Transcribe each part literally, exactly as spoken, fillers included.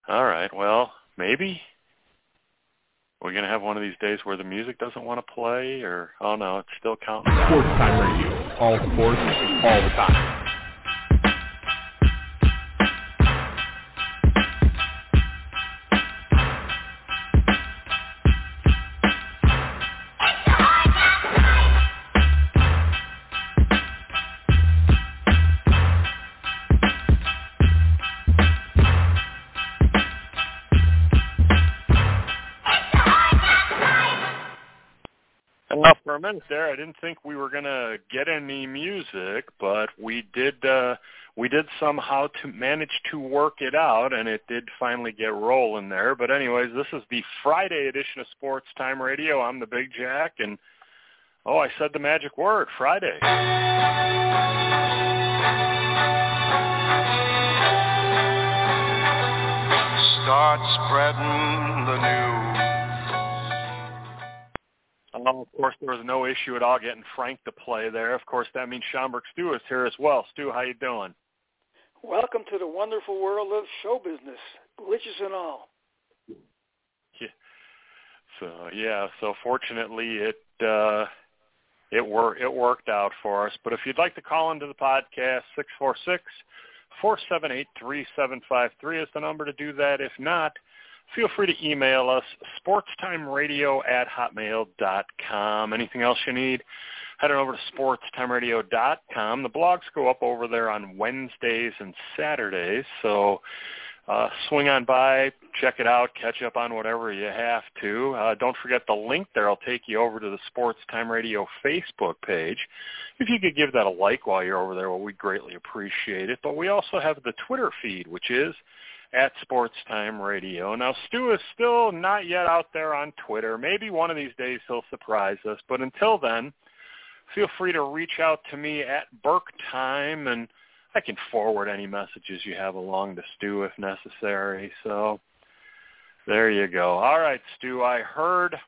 All right. Well, maybe we're going to have one of these days where the music doesn't want to play, or, oh, no, it's still counting. Sports Time Radio. All sports, all the time. Well, for a minute there, I didn't think we were going to get any music, but we did. Uh, we did somehow to manage to work it out, and it did finally get rolling there. But anyways, this is the Friday edition of Sports Time Radio. I'm the Big Jack, and oh, I said the magic word, Friday. Start spreading the news. Um, of course, there was no issue at all getting Frank to play there. Of course, that means Schaumburg Stu is here as well. Stu, how you doing? Welcome to the wonderful world of show business, glitches and all. Yeah. So yeah, so fortunately it uh, it wor- it worked out for us. But if you'd like to call into the podcast, six four six, four seven eight, three seven five three is the number to do that. If not, feel free to email us, sportstimeradio at hotmail dot com. Anything else you need, head on over to sportstimeradio dot com. The blogs go up over there on Wednesdays and Saturdays, so uh, swing on by, check it out, catch up on whatever you have to. Uh, don't forget the link there will take you over to the Sports Time Radio Facebook page. If you could give that a like while you're over there, well, we'd greatly appreciate it. But we also have the Twitter feed, which is at Sports Time Radio. Now, Stu is still not yet out there on Twitter. Maybe one of these days he'll surprise us. But until then, feel free to reach out to me at Burke Time, and I can forward any messages you have along to Stu if necessary. So there you go. All right, Stu, I heard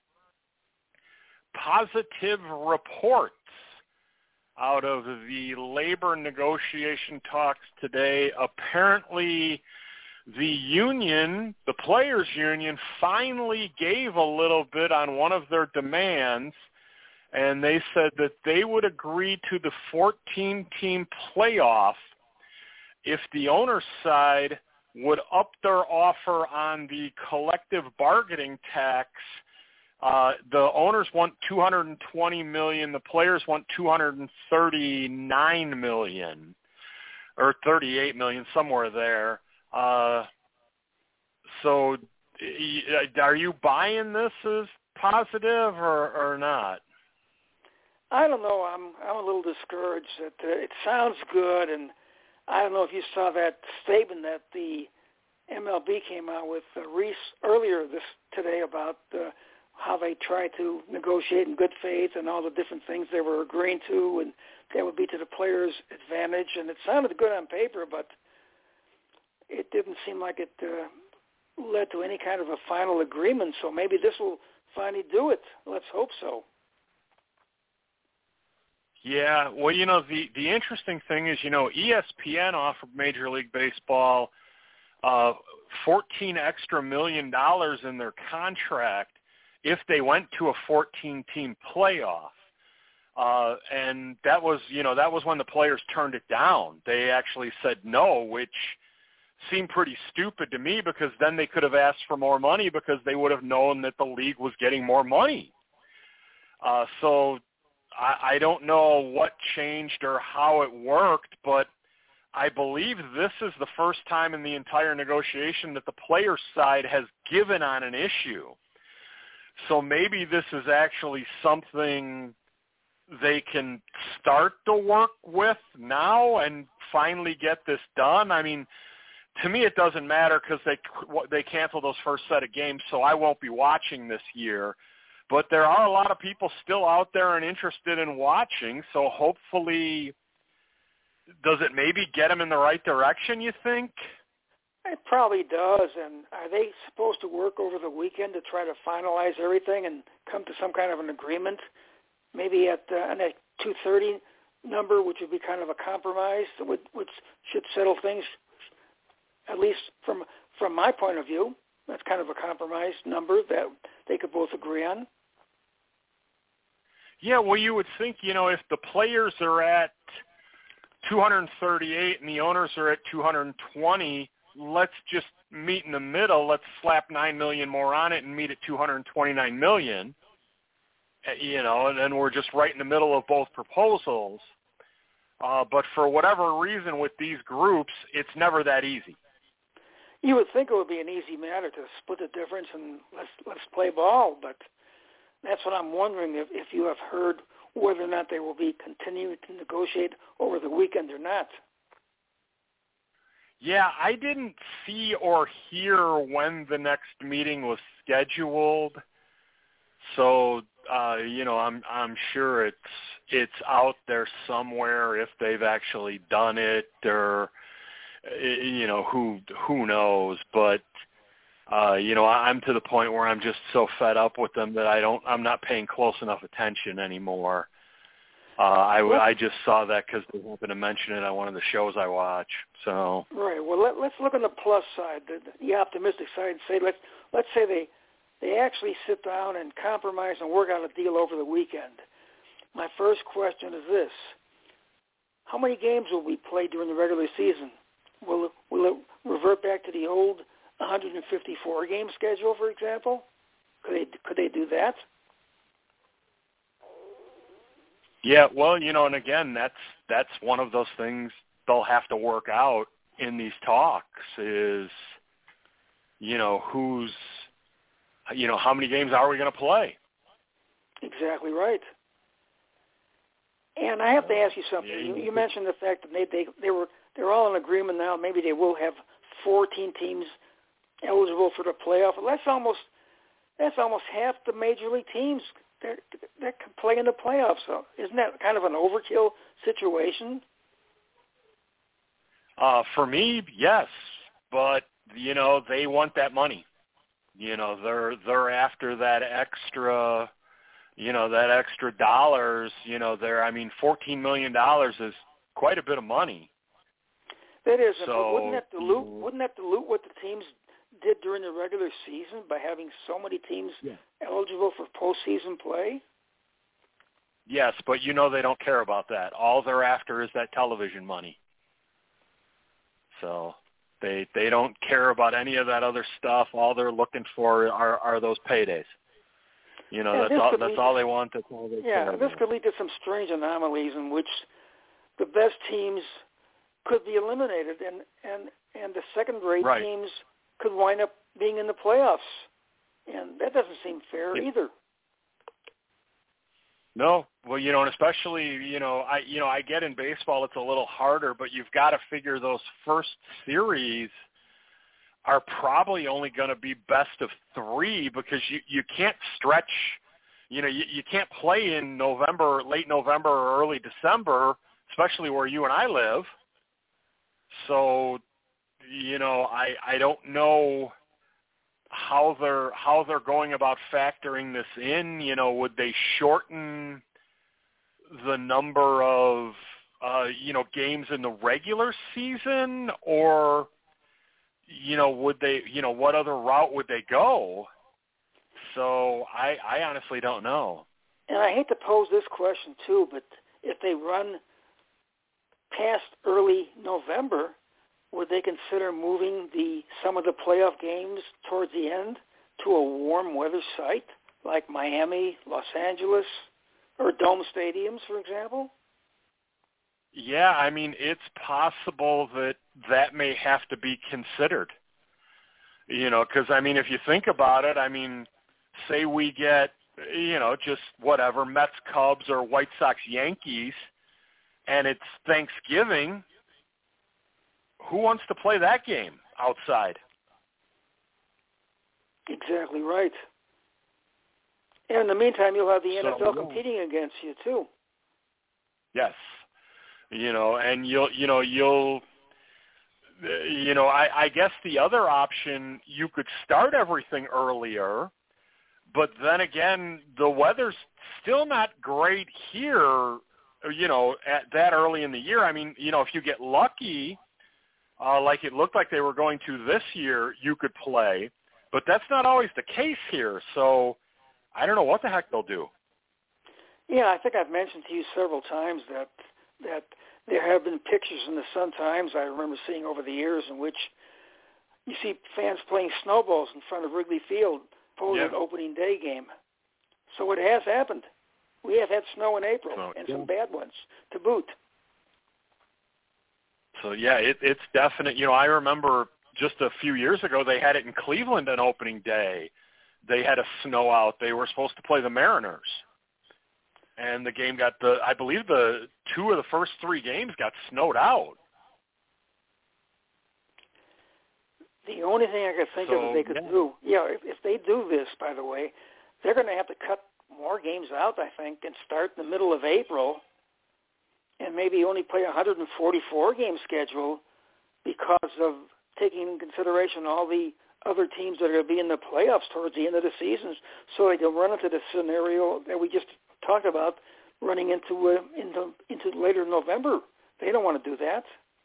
positive reports out of the labor negotiation talks today. Apparently, the union, the players' union, finally gave a little bit on one of their demands, and they said that they would agree to the fourteen-team playoff if the owner's side would up their offer on the collective bargaining tax. Uh, the owners want two hundred twenty million dollars, the players want two hundred thirty-nine million dollars, or thirty-eight million dollars, somewhere there. Uh, so are you buying this as positive or, or not? I don't know. I'm I'm a little discouraged. That uh, it sounds good, and I don't know if you saw that statement that the M L B came out with uh, Reese earlier this today about uh, how they tried to negotiate in good faith and all the different things they were agreeing to, and that would be to the players' advantage. And it sounded good on paper, but it didn't seem like it uh, led to any kind of a final agreement. So maybe this will finally do it. Let's hope so. Yeah, well, you know, the, the interesting thing is, you know, E S P N offered Major League Baseball uh, fourteen extra million dollars in their contract if they went to a fourteen-team playoff. Uh, and that was, you know, that was when the players turned it down. They actually said no, which seemed pretty stupid to me, because then they could have asked for more money because they would have known that the league was getting more money. Uh, so I, I don't know what changed or how it worked, but I believe this is the first time in the entire negotiation that the player side has given on an issue. So maybe this is actually something they can start to work with now and finally get this done. I mean, to me it doesn't matter because they they canceled those first set of games, so I won't be watching this year. But there are a lot of people still out there and interested in watching, so hopefully, does it maybe get them in the right direction, you think? It probably does. And are they supposed to work over the weekend to try to finalize everything and come to some kind of an agreement? Maybe at uh, an two thirty number, which would be kind of a compromise, which, which should settle things, at least from from my point of view, that's kind of a compromise number that they could both agree on. Yeah, well, you would think, you know, if the players are at two hundred thirty-eight and the owners are at two hundred twenty, let's just meet in the middle. Let's slap nine million dollars more on it and meet at two hundred twenty-nine million dollars, you know, and then we're just right in the middle of both proposals. Uh, but for whatever reason with these groups, it's never that easy. You would think it would be an easy matter to split the difference and let's let's play ball, but that's what I'm wondering, if, if you have heard whether or not they will be continuing to negotiate over the weekend or not. Yeah, I didn't see or hear when the next meeting was scheduled, so uh, you know, I'm I'm sure it's it's out there somewhere if they've actually done it, or you know, who who knows, but. Uh, you know, I'm to the point where I'm just so fed up with them that I don't, I'm not paying close enough attention anymore. Uh, I, I just saw that because they happened to mention it on one of the shows I watch. So right. Well, let, let's look on the plus side, the, the optimistic side, and say let's let's say they they actually sit down and compromise and work out a deal over the weekend. My first question is this: how many games will we play during the regular season? Will it, will it revert back to the old one hundred fifty-four game schedule, for example? Could they could they do that? Yeah, well, you know, and again, that's that's one of those things they'll have to work out in these talks is, you know, who's, you know, how many games are we going to play? Exactly right. And I have to ask you something. Yeah, you, you mentioned the fact that they they they were they're all in agreement now. Maybe they will have fourteen teams eligible for the playoff. That's almost that's almost half the major league teams that that can play in the playoffs. So isn't that kind of an overkill situation? Uh, for me, yes, but you know they want that money. You know they're they're after that extra, you know that extra dollars. You know they're I mean fourteen million dollars is quite a bit of money. That is, so, wouldn't that dilute wouldn't that dilute what the teams did during the regular season by having so many teams yeah. eligible for postseason play? Yes, but you know they don't care about that. All they're after is that television money. So they they don't care about any of that other stuff. All they're looking for are, are those paydays. You know, yeah, that's all that's to, all they want. That's all they yeah, care this about. could lead to some strange anomalies in which the best teams could be eliminated and, and, and the second-rate right. teams could wind up being in the playoffs. And that doesn't seem fair yeah. either. No, well, you know, and especially, you know, I, you know, I get in baseball it's a little harder, but you've got to figure those first series are probably only going to be best of three because you, you can't stretch, you know, you, you can't play in November, late November or early December, especially where you and I live. So, you know, I, I don't know how they're how they're going about factoring this in. You know, would they shorten the number of uh, you know games in the regular season, or you know would they you know what other route would they go? So I, I honestly don't know. And I hate to pose this question too, but if they run past early November, would they consider moving the some of the playoff games towards the end to a warm weather site like Miami, Los Angeles, or dome stadiums, for example? Yeah, I mean, it's possible that that may have to be considered. You know, because, I mean, if you think about it, I mean, say we get, you know, just whatever, Mets, Cubs, or White Sox, Yankees, and it's Thanksgiving, who wants to play that game outside? Exactly right. And in the meantime, you'll have the N F L so, competing against you too. Yes, you know, and you'll, you know, you'll, you know, I, I guess the other option, you could start everything earlier, but then again, the weather's still not great here, you know, at that early in the year. I mean, you know, if you get lucky, uh, like it looked like they were going to this year, you could play. But that's not always the case here. So I don't know what the heck they'll do. Yeah, I think I've mentioned to you several times that that there have been pictures in the Sun-Times I remember seeing over the years in which you see fans playing snowballs in front of Wrigley Field for yeah. an opening day game. So it has happened. We have had snow in April so, and yeah. some bad ones to boot. So, yeah, it, it's definite. You know, I remember just a few years ago they had it in Cleveland on opening day. They had a snow out. They were supposed to play the Mariners. And the game got the, I believe the two of the first three games got snowed out. The only thing I could think so, of that they could yeah. do, yeah, if, if they do this, by the way, they're going to have to cut more games out, I think, and start in the middle of April and maybe only play a one hundred forty-four game schedule because of taking into consideration all the other teams that are going to be in the playoffs towards the end of the season, so they can run into the scenario that we just talked about, running into uh, into into later November. They don't want to do that.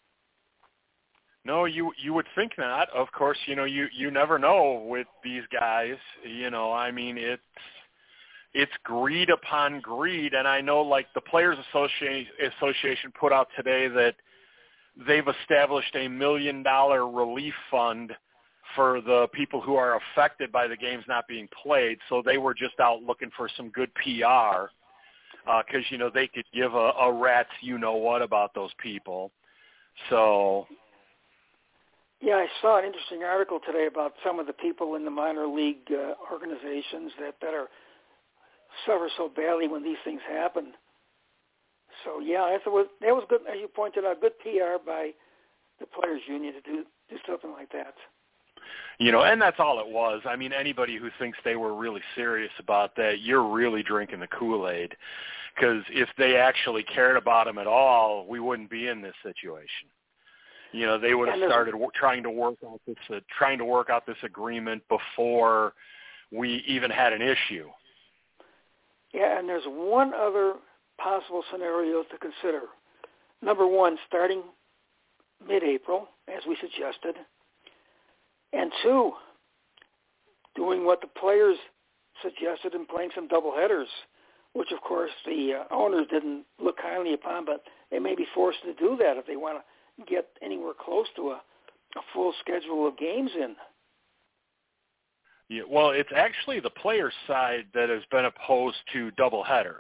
No, you you would think not. Of course, you know, you, you never know with these guys. You know, I mean, it's it's greed upon greed, and I know, like, the Players Association Association put out today that they've established a million dollar relief fund for the people who are affected by the games not being played. So they were just out looking for some good P R because, uh, you know, they could give a, a rat's you-know-what about those people. So... Yeah, I saw an interesting article today about some of the people in the minor league uh, organizations that, that are suffer so badly when these things happen. So, yeah, that was, that was good, as you pointed out, good P R by the Players Union to do, do something like that. You know, and that's all it was. I mean, anybody who thinks they were really serious about that, you're really drinking the Kool-Aid. Because if they actually cared about them at all, we wouldn't be in this situation. You know, they would have started w- trying to work out this uh, trying to work out this agreement before we even had an issue. Yeah, and there's one other possible scenario to consider. Number one, starting mid-April, as we suggested, and two, doing what the players suggested and playing some doubleheaders, which, of course, the uh, owners didn't look kindly upon, but they may be forced to do that if they want to get anywhere close to a, a full schedule of games in. Yeah, well, it's actually the players' side that has been opposed to doubleheaders.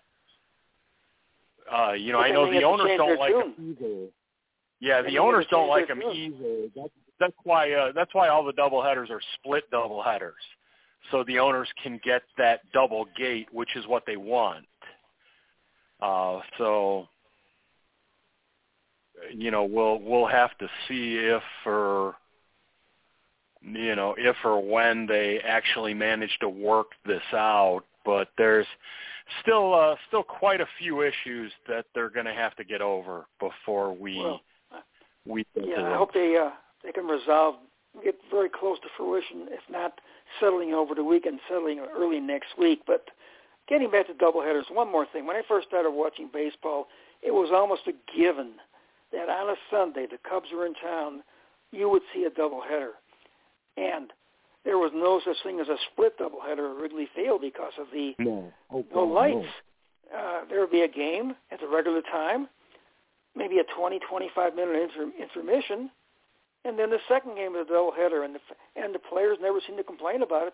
Uh, you know, but I know the owners don't like them either. Yeah, the owners don't like them either. That's, that's why uh, that's why all the doubleheaders are split doubleheaders, so the owners can get that double gate, which is what they want. Uh, so. You know, we'll we'll have to see if or you know if or when they actually manage to work this out. But there's still uh, still quite a few issues that they're going to have to get over before we well, we. Yeah, I hope they uh, they can resolve, get very close to fruition, if not settling over the weekend, settling early next week. But getting back to doubleheaders, one more thing. When I first started watching baseball, it was almost a given that on a Sunday, the Cubs were in town, you would see a doubleheader. And there was no such thing as a split doubleheader at Wrigley Field because of the no, oh, no lights. No. Uh, there would be a game at the regular time, maybe a twenty, twenty-five minute inter- intermission, and then the second game of the doubleheader, and the, and the players never seemed to complain about it.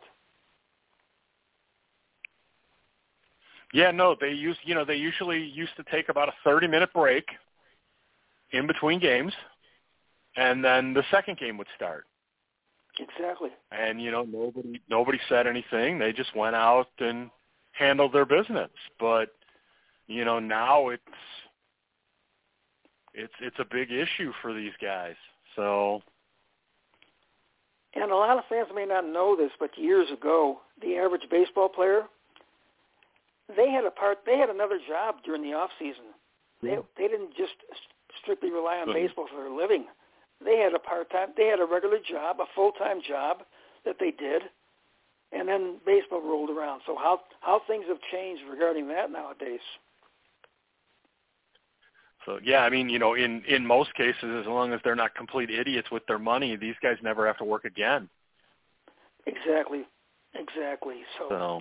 Yeah, no, they used, you know, they usually used to take about a thirty-minute break in between games, and then the second game would start. Exactly. And, you know, nobody nobody said anything. They just went out and handled their business. But, you know, now it's it's it's a big issue for these guys. So and a lot of fans may not know this, but years ago, the average baseball player, they had a part they had another job during the off season. They they didn't just strictly rely on baseball for their living. They had a part-time, they had a regular job, a full-time job that they did, and then baseball rolled around. So how how things have changed regarding that nowadays. So, yeah, I mean, you know, in, in most cases, as long as they're not complete idiots with their money, these guys never have to work again. Exactly. Exactly. So, so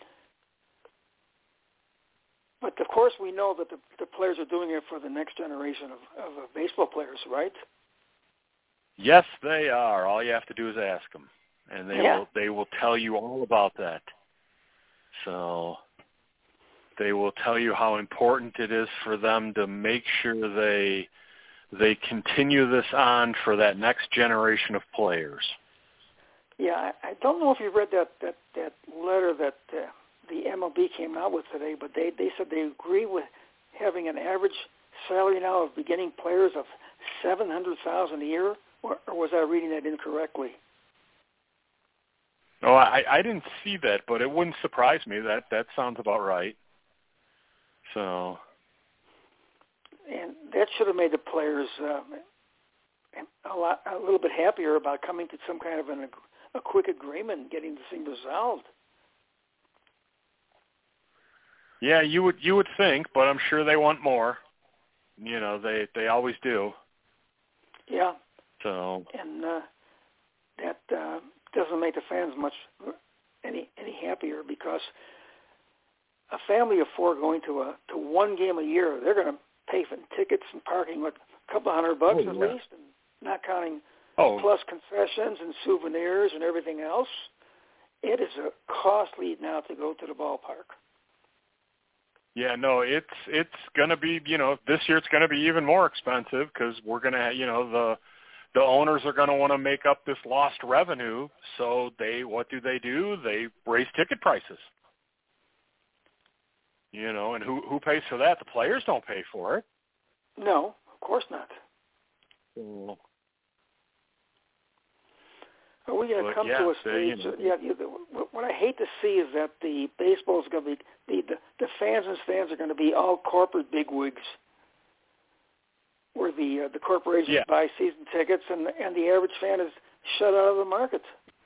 but of course we know that the, the players are doing it for the next generation of, of uh, baseball players, right? Yes, they are. All you have to do is ask them, and they yeah. will they will tell you all about that. So they will tell you how important it is for them to make sure they they continue this on for that next generation of players. Yeah, I, I don't know if you read that that, that letter that uh, the M L B came out with today, but they, they said they agree with having an average salary now of beginning players of seven hundred thousand dollars a year, or, or was I reading that incorrectly? Oh, I, I didn't see that, but it wouldn't surprise me. That that sounds about right. So, and that should have made the players uh, a lot, a little bit happier about coming to some kind of an, a quick agreement and getting this thing resolved. Yeah, you would you would think, but I'm sure they want more. You know, they they always do. Yeah. So. And uh, that uh, doesn't make the fans much any any happier, because a family of four going to a to one game a year, they're going to pay for tickets and parking like a couple of hundred bucks oh, at yeah. least, and not counting oh. plus concessions and souvenirs and everything else. It is a costly now to go to the ballpark. Yeah, no, it's it's going to be, you know, this year it's going to be even more expensive because we're going to, you know, the the owners are going to want to make up this lost revenue. So they, what do they do? They raise ticket prices. You know, and who who pays for that? The players don't pay for it. No, of course not. So, Are we going to come yeah, to a they, stage? you know, yeah, you, what I hate to see is that the baseball is going to be the, the the fans and stands are going to be all corporate bigwigs, where the uh, the corporations yeah. buy season tickets and and the average fan is shut out of the market.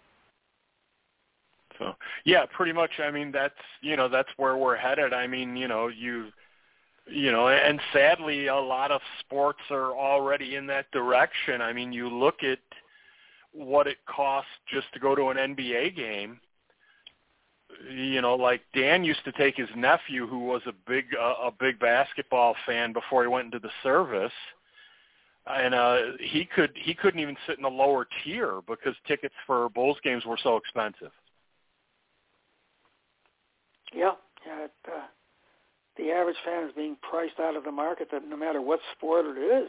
So yeah, pretty much. I mean, that's you know that's where we're headed. I mean, you know, you you know, and sadly, a lot of sports are already in that direction. I mean, you look at what it costs just to go to an N B A game. You know, like Dan used to take his nephew, who was a big uh, a big basketball fan before he went into the service, and uh, he could he couldn't even sit in the lower tier because tickets for Bulls games were so expensive. Yeah, yeah. It, uh, the average fan is being priced out of the market, that no matter what sport it is.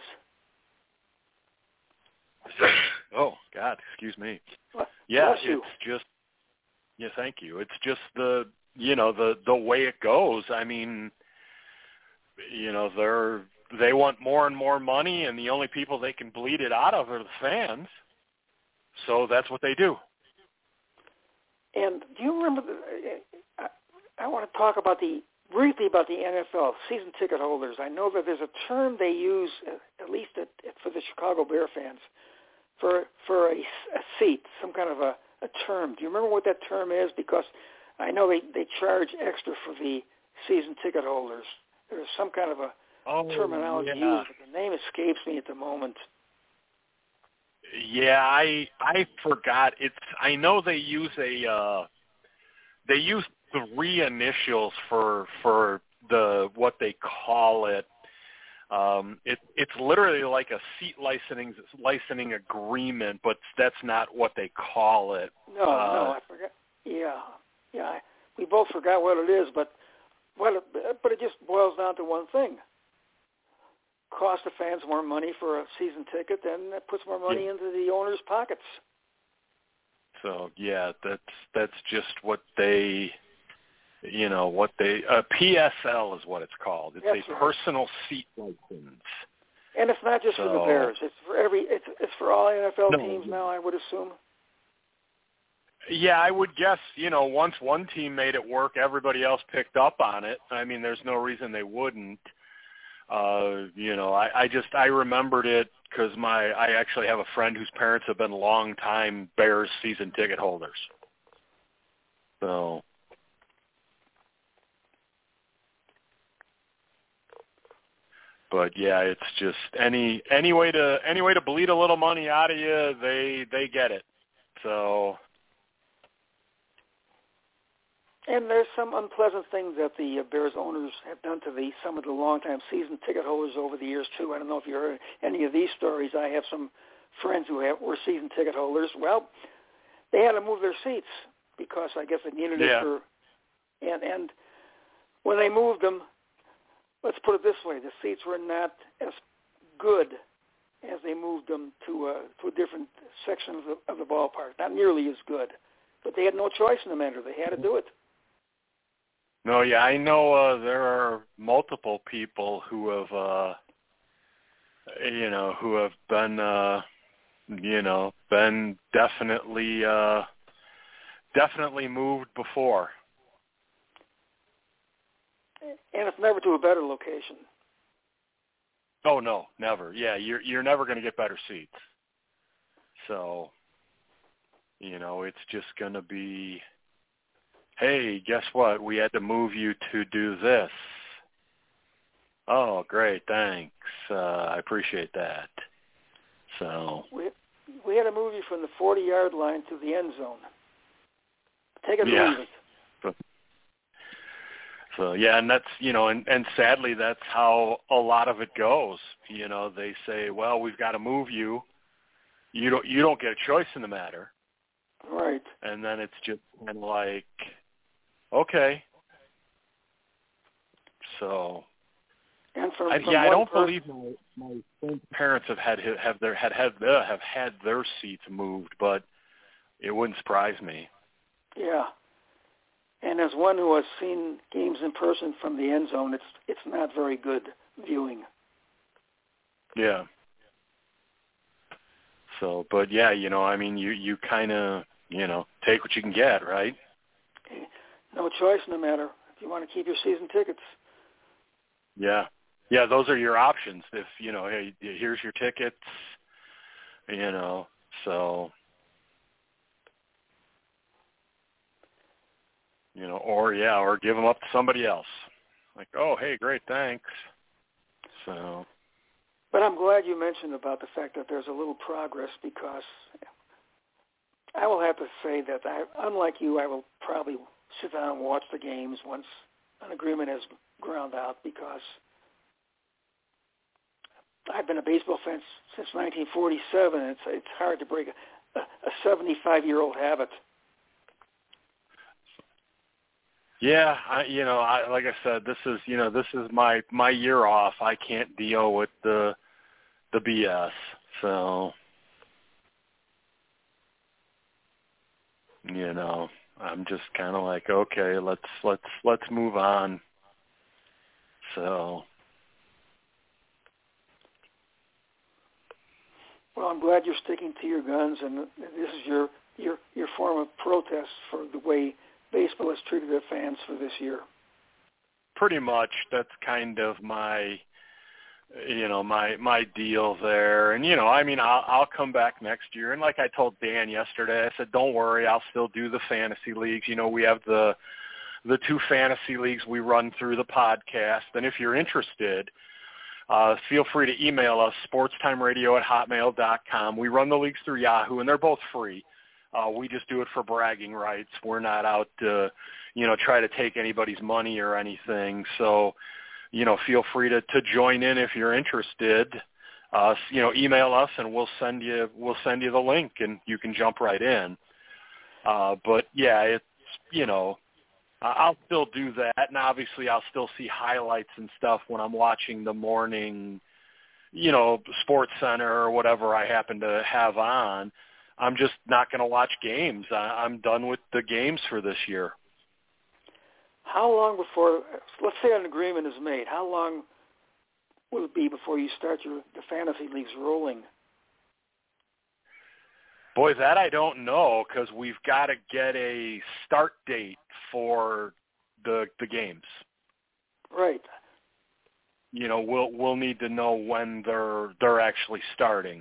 Oh God, excuse me. Bless Yeah, you. it's just. Yeah, thank you. It's just the you know the the way it goes. I mean, you know they're they want more and more money, and the only people they can bleed it out of are the fans. So that's what they do. And do you remember? The, I, I want to talk about the briefly about the N F L season ticket holders. I know that there's a term they use, at least at, for the Chicago Bear fans, for for a, a seat, some kind of a, a term. Do you remember what that term is? Because I know they, they charge extra for the season ticket holders. There's some kind of a oh, terminology yeah. used, but the name escapes me at the moment. Yeah, I I forgot. It's I know they use a uh, they use three initials for for the what they call it. Um, it it's literally like a seat licensing licensing agreement, but that's not what they call it. No, uh, no, I forgot. Yeah, yeah, I, we both forgot what it is, but well, but it just boils down to one thing: cost the fans more money for a season ticket, then that puts more money yeah. into the owners' pockets. So yeah, that's that's just what they. You know, what they, uh, P S L is what it's called. It's That's a right. personal seat license. And it's not just so, for the Bears. It's for every, it's, it's for all N F L no, teams now, I would assume. Yeah, I would guess, you know, once one team made it work, everybody else picked up on it. I mean, there's no reason they wouldn't. Uh, you know, I, I just, I remembered it because my, I actually have a friend whose parents have been long-time Bears season ticket holders. So... but yeah, it's just any any way to any way to bleed a little money out of you, they they get it. So. And there's some unpleasant things that the Bears owners have done to the some of the longtime season ticket holders over the years too. I don't know if you heard any of these stories. I have some friends who have, were season ticket holders. Well, they had to move their seats because I guess they needed yeah. it for. And and when they moved them, let's put it this way: the seats were not as good as they moved them to uh, to a different section of the, of the ballpark. Not nearly as good, but they had no choice in the matter. They had to do it. No, yeah, I know uh, there are multiple people who have, uh, you know, who have been, uh, you know, been definitely, uh, definitely moved before. And it's never to a better location. Oh no, never. Yeah, you're you're never going to get better seats. So, you know, it's just going to be. Hey, guess what? We had to move you to do this. Oh, great, thanks. Uh, I appreciate that. So we we had to move you from the forty-yard line to the end zone. Take it or yeah. leave it. So, so yeah, and that's you know, and, and sadly, that's how a lot of it goes. You know, they say, well, we've got to move you. You don't you don't get a choice in the matter. Right. And then it's just kind of like. Okay. So, and from, I, from yeah, I don't person, believe my, my parents have had have their had had uh, have had their seats moved, but it wouldn't surprise me. Yeah, and as one who has seen games in person from the end zone, it's it's not very good viewing. Yeah. So, but yeah, you know, I mean, you you kind of you know take what you can get, right? No choice in the matter if you want to keep your season tickets. Yeah. Yeah, those are your options. If, you know, hey, here's your tickets, you know, so, you know, or, yeah, or give them up to somebody else. Like, oh, hey, great, thanks. So. But I'm glad you mentioned about the fact that there's a little progress because I will have to say that, I, unlike you, I will probably sit down and watch the games once an agreement has ground out because I've been a baseball fan since nineteen forty-seven. And it's it's hard to break a, a seventy-five-year-old habit. Yeah, I, you know, I, like I said, this is you know this is my my year off. I can't deal with the the B S. So, you know. I'm just kind of like, okay, let's let's let's move on. So, well, I'm glad you're sticking to your guns, and this is your your your form of protest for the way baseball has treated their fans for this year. Pretty much, that's kind of my, you know, my my deal there. And you know, I mean, I'll I'll come back next year, and like I told Dan yesterday, I said, don't worry, I'll still do the fantasy leagues. You know, we have the the two fantasy leagues we run through the podcast, and if you're interested, uh, feel free to email us sportstimeradio at hotmail dot com. We run the leagues through Yahoo, and they're both free. Uh, we just do it for bragging rights. We're not out to, you know, try to take anybody's money or anything. So. You know, feel free to, to join in if you're interested. Uh, you know, email us and we'll send you we'll send you the link and you can jump right in. Uh, but yeah, it's you know, I'll still do that, and obviously I'll still see highlights and stuff when I'm watching the morning, you know, Sports Center or whatever I happen to have on. I'm just not going to watch games. I, I'm done with the games for this year. How long before, let's say an agreement is made, how long will it be before you start your the fantasy leagues rolling? Boy, that I don't know because we've got to get a start date for the the games. Right. You know, we'll we'll need to know when they're they're actually starting.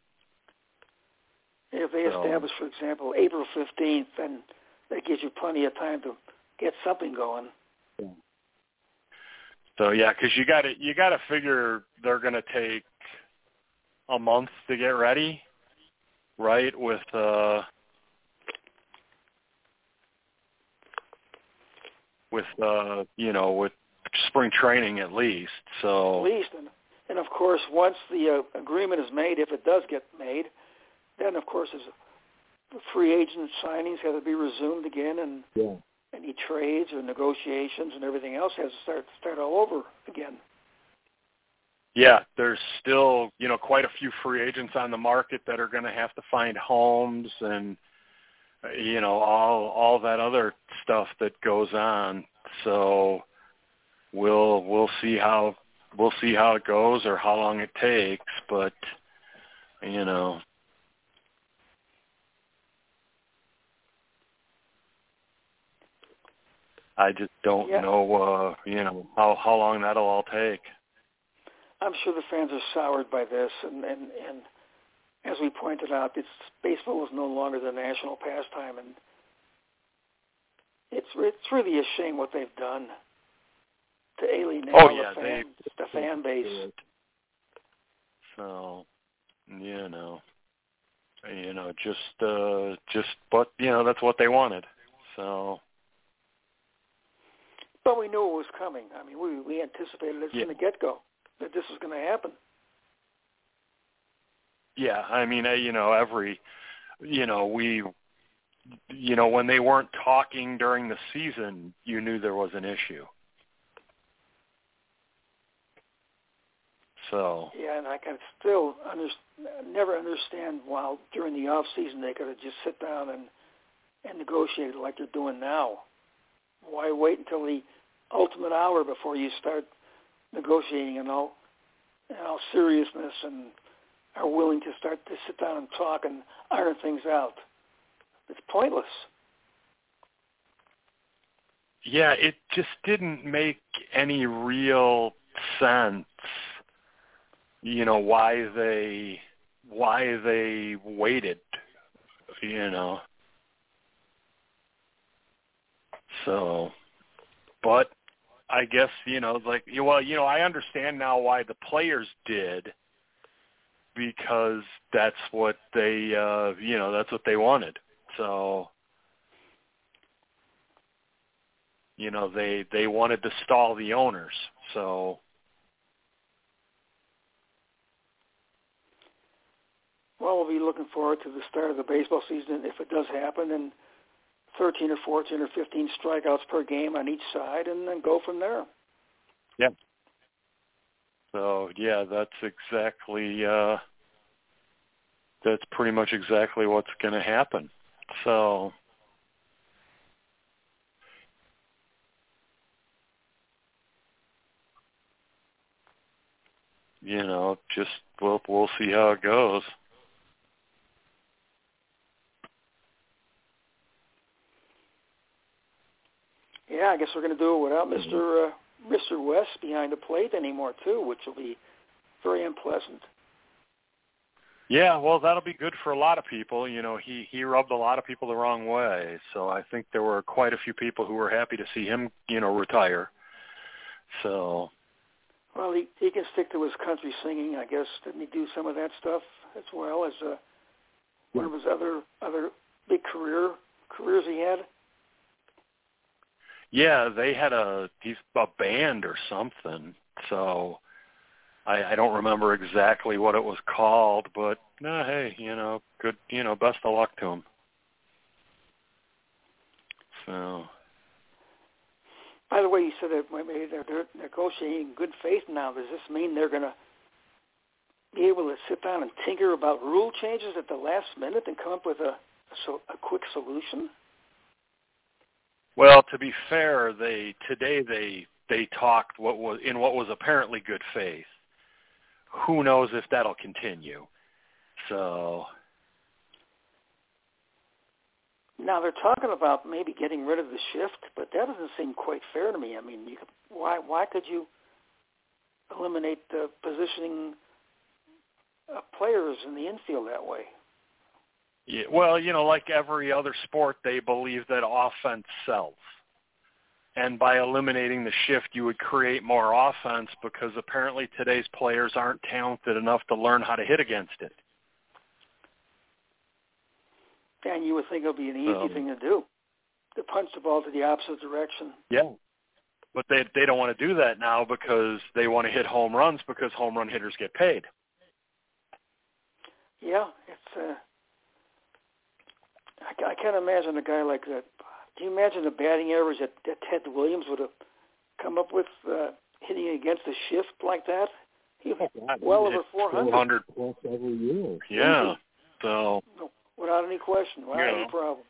If they so. establish, for example, April fifteenth, then that gives you plenty of time to get something going. So yeah, because you got to you got to figure they're going to take a month to get ready, right? With uh, with uh, you know, with spring training at least. So at least, and, and of course, once the uh, agreement is made, if it does get made, then of course, there's the free agent signings have to be resumed again, and Yeah. any trades or negotiations and everything else has to start start all over again. yeah, there's still, you know, quite a few free agents on the market that are going to have to find homes and, you know, all all that other stuff that goes on. So we'll we'll see how we'll see how it goes or how long it takes, but you know. I just don't Yeah. know, uh, you know, how how long that'll all take. I'm sure the fans are soured by this, and, and, and as we pointed out, it's baseball is no longer the national pastime, and it's it's really a shame what they've done to alienate Oh all yeah, the, they fans, the fan base. So, you know, you know, just uh, just but you know that's what they wanted. So. But we knew it was coming. I mean, we we anticipated it Yeah. from the get-go that this was going to happen. Yeah, I mean, uh, you know, every, you know, we, you know, when they weren't talking during the season, you knew there was an issue. So. Yeah, and I can still under, never understand why during the off season they could have just sit down and and negotiated like they're doing now. Why wait until the ultimate hour before you start negotiating in all in all seriousness and are willing to start to sit down and talk and iron things out? It's pointless. Yeah, it just didn't make any real sense, you know, why they why they waited, you know. So, but I guess, you know, like, well, you know, I understand now why the players did, because that's what they, uh, you know, that's what they wanted. So, you know, they, they wanted to stall the owners. So, well, we'll be looking forward to the start of the baseball season if it does happen, and thirteen or fourteen or fifteen strikeouts per game on each side, and then go from there. yeah. So, yeah, that's exactly, uh, that's pretty much exactly what's going to happen. So, you know, just we'll we'll see how it goes. Yeah, I guess we're going to do it without Mister Uh, Mister West behind the plate anymore too, which will be very unpleasant. Yeah, well, that'll be good for a lot of people. You know, he he rubbed a lot of people the wrong way, so I think there were quite a few people who were happy to see him, you know, retire. So. Well, he he can stick to his country singing, I guess. Didn't he do some of that stuff as well as uh, one of his other other big career careers he had? Yeah, they had a he's a band or something. So I, I don't remember exactly what it was called, but no, hey, you know, good, you know, best of luck to him. So. By the way, you said that maybe they're, they're negotiating in good faith now. Does this mean they're going to be able to sit down and tinker about rule changes at the last minute and come up with a a, so, a quick solution? Well, to be fair, they today they they talked what was in what was apparently good faith. Who knows if that'll continue? So. Now they're talking about maybe getting rid of the shift, but that doesn't seem quite fair to me. I mean, you could, why why could you eliminate the positioning of players in the infield that way? Yeah, well, you know, like every other sport, they believe that offense sells. and by eliminating the shift, you would create more offense because apparently today's players aren't talented enough to learn how to hit against it. And you would think it would be an easy so, thing to do, to punch the ball to the opposite direction. Yeah. But they they don't want to do that now because they want to hit home runs because home run hitters get paid. Yeah, it's. Uh, I, I can't imagine a guy like that. Do you imagine the batting average that, that Ted Williams would have come up with uh, hitting against a shift like that? He was oh, well over four hundred. four hundred plus every year. Yeah. So. No, without any question, without you know. any problem.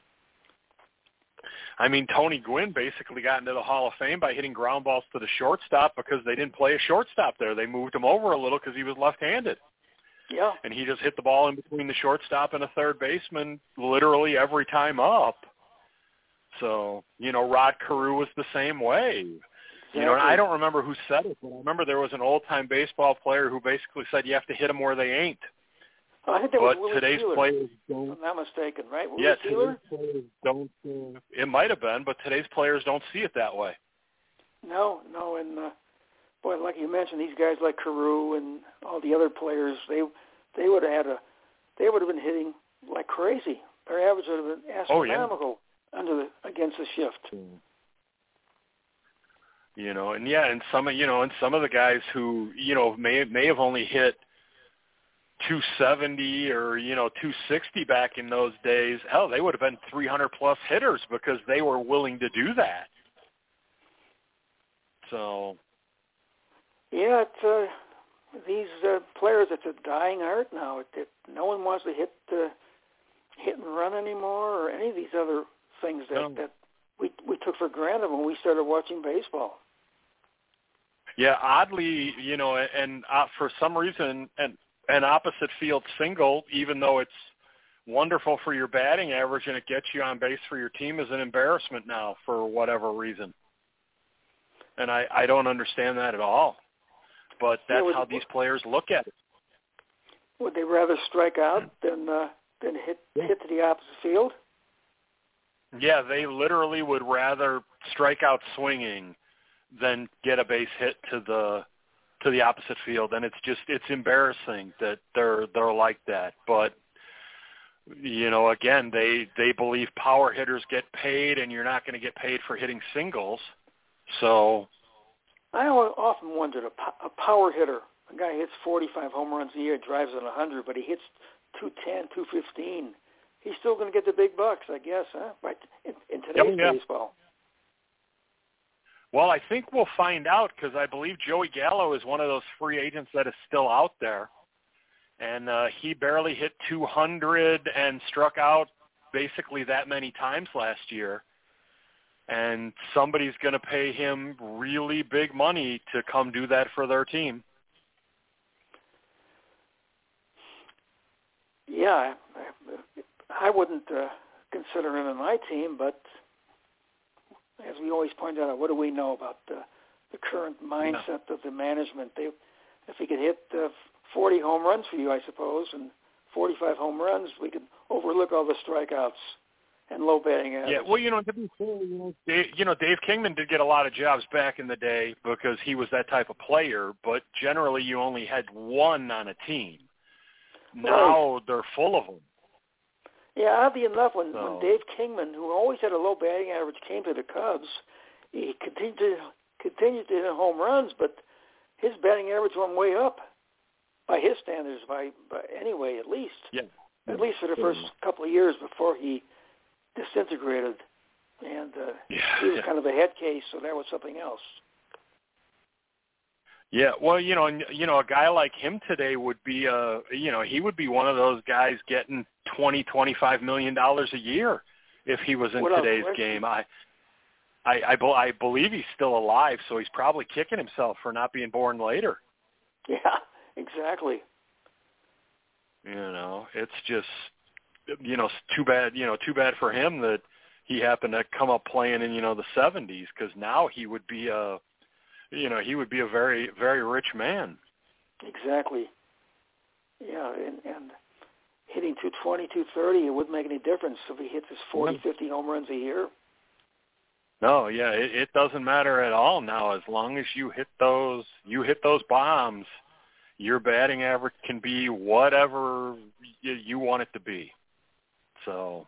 I mean, Tony Gwynn basically got into the Hall of Fame by hitting ground balls to the shortstop because they didn't play a shortstop there. They moved him over a little because he was left-handed. Yeah. And he just hit the ball in between the shortstop and a third baseman literally every time up. So, you know, Rod Carew was the same way. Exactly. You know, and I don't remember who said it, but I remember there was an old-time baseball player who basically said you have to hit them where they ain't. I think that but was Willie today's Keeler, players don't. if I'm not mistaken, right? Willie yeah, Keeler? today's players don't. Uh, it might have been, but today's players don't see it that way. No, no, and uh, boy, like you mentioned, these guys like Carew and all the other players, they they would have had a, they would have been hitting like crazy. Their average would have been astronomical oh, yeah. under the against the shift. You know, and yeah, and some of you know, and some of the guys who you know may may have only hit two seventy or, you know, two sixty back in those days, hell, they would have been three hundred plus hitters because they were willing to do that. So. Yeah, it's, uh, these uh, players, it's a dying art now. It, it, no one wants to hit uh, hit and run anymore or any of these other things that, no. that we we took for granted when we started watching baseball. Yeah, oddly, you know, and uh, for some reason, and an opposite field single, even though it's wonderful for your batting average and it gets you on base for your team, is an embarrassment now for whatever reason. And I, I don't understand that at all. But that's yeah, would, how these players look at it. Would they rather strike out than uh, than hit yeah. hit to the opposite field? Yeah, they literally would rather strike out swinging than get a base hit to the to the opposite field, and it's just it's embarrassing that they're they're like that. But you know, again, they they believe power hitters get paid, and you're not going to get paid for hitting singles. So I often wondered, a, a power hitter, a guy hits forty-five home runs a year, drives in one hundred, but he hits two ten, two fifteen. He's still going to get the big bucks, I guess, huh? Right in, in today's yeah. baseball. Well, I think we'll find out because I believe Joey Gallo is one of those free agents that is still out there. And uh, he barely hit two hundred and struck out basically that many times last year. And somebody's going to pay him really big money to come do that for their team. Yeah, I, I wouldn't uh, consider him in my team, but as we always point out, what do we know about the, the current mindset yeah. of the management? They, if he could hit uh, forty home runs for you, I suppose, and forty-five home runs, we could overlook all the strikeouts and low batting average. Yeah, well, you know, to be fair, you know, Dave, you know, Dave Kingman did get a lot of jobs back in the day because he was that type of player, but generally you only had one on a team. Now right. they're full of them. Yeah, oddly enough, when, so. when Dave Kingman, who always had a low batting average, came to the Cubs, he continued to, continued to hit home runs, but his batting average went way up by his standards, by, by anyway, at least. Yeah. At least for the first couple of years before he disintegrated. And uh, yeah. he was kind of a head case, so that was something else. Yeah, well, you know, and, you know, a guy like him today would be, uh, you know, he would be one of those guys getting twenty, twenty-five million dollars a year if he was in Without today's question. game. I, I, I, be, I believe he's still alive, so he's probably kicking himself for not being born later. Yeah, exactly. You know, it's just, you know, too bad, you know, too bad for him that he happened to come up playing in, you know, the seventies, because now he would be a, you know, he would be a very, very rich man. Exactly. Yeah, and, and hitting two twenty, two thirty, it wouldn't make any difference if he hits his forty, fifty home runs a year. No, yeah, it, it doesn't matter at all now. As long as you hit those, you hit those bombs, your batting average can be whatever you, you want it to be. So,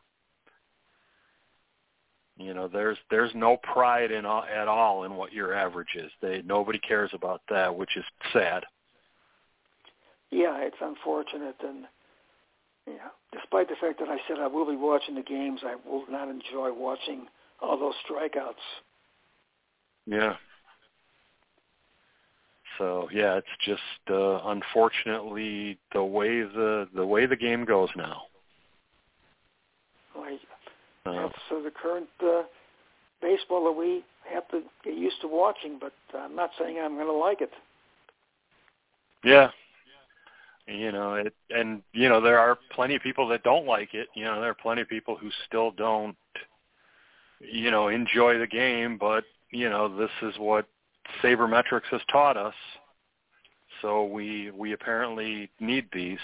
you know, there's there's no pride in all, at all in what your average is. They nobody cares about that, which is sad. Yeah, it's unfortunate, and yeah, despite the fact that I said I will be watching the games, I will not enjoy watching all those strikeouts. Yeah. So yeah, it's just uh, unfortunately the way the the way the game goes now. Like, Uh, that's uh, the current uh, baseball that we have to get used to watching. But I'm not saying I'm going to like it. yeah. You know, it, and you know there are plenty of people that don't like it. You know, there are plenty of people who still don't, you know, enjoy the game. But you know, this is what sabermetrics has taught us. So we we apparently need these.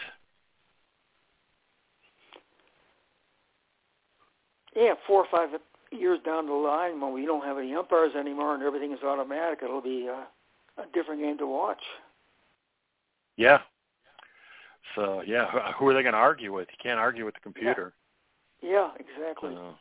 Yeah, four or five years down the line, when we don't have any umpires anymore and everything is automatic, it'll be uh, a different game to watch. Yeah. So yeah, who are they going to argue with? You can't argue with the computer. Yeah, yeah, exactly. So,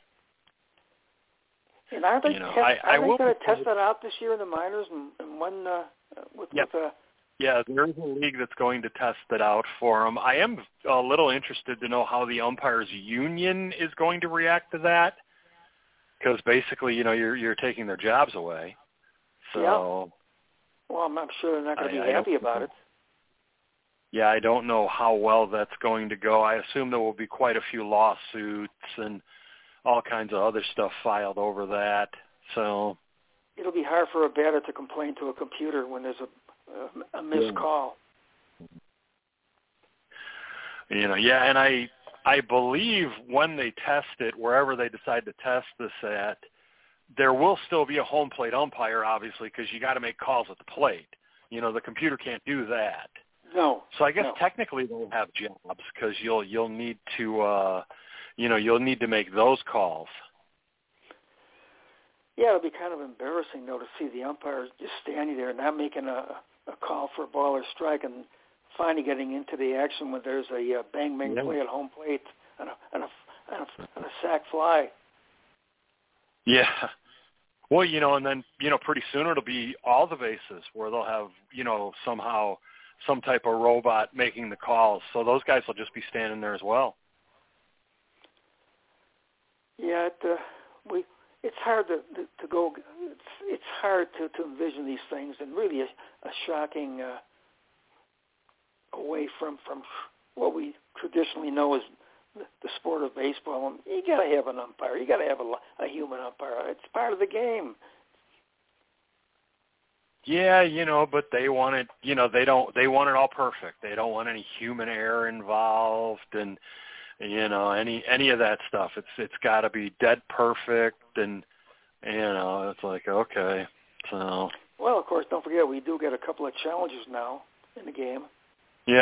and aren't they, you know, test, I, I aren't they going to test propose, that out this year in the minors and, and when uh, with, yep. with uh, Yeah, there's a league that's going to test it out for them. I am a little interested to know how the umpires union is going to react to that, because basically, you know, you're you're taking their jobs away. So, yeah. Well, I'm, I'm sure they're not going to I, be I happy about it. Yeah, I don't know how well that's going to go. I assume there will be quite a few lawsuits and all kinds of other stuff filed over that. So it'll be hard for a batter to complain to a computer when there's a, a, a missed yeah. call. You know, yeah, and I I believe when they test it, wherever they decide to test this at, there will still be a home plate umpire, obviously, because you got to make calls at the plate. You know, the computer can't do that. No. So I guess no. technically they'll have jobs because you'll you'll need to, uh, you know, you'll need to make those calls. Yeah, it'll be kind of embarrassing though to see the umpire just standing there, not making a, a call for a ball or strike, and finally getting into the action when there's a uh, bang bang Yeah. play at home plate and a and a, and a, and a sac fly. Yeah. Well, you know, and then, you know, pretty soon it'll be all the bases where they'll have, you know, somehow some type of robot making the calls. So those guys will just be standing there as well. Yeah, it, uh, we. It's hard to to go. It's it's hard to, to envision these things, and really a, a shocking uh, away from from what we traditionally know as the, the sport of baseball. You got to have an umpire. You got to have a, a human umpire. It's part of the game. Yeah, you know, but they want it, you know, they don't, they want it all perfect. They don't want any human error involved and, you know, any, any of that stuff. It's, it's got to be dead perfect and, you know, it's like, okay, so. Well, of course, don't forget, we do get a couple of challenges now in the game. Yeah.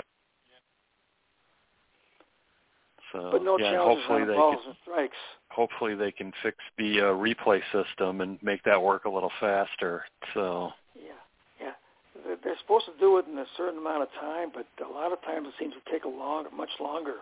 So, but no yeah, challenges hopefully on they balls can, and strikes. Hopefully they can fix the uh, replay system and make that work a little faster, so. Yeah, yeah. They're supposed to do it in a certain amount of time, but a lot of times it seems to take a long, much longer.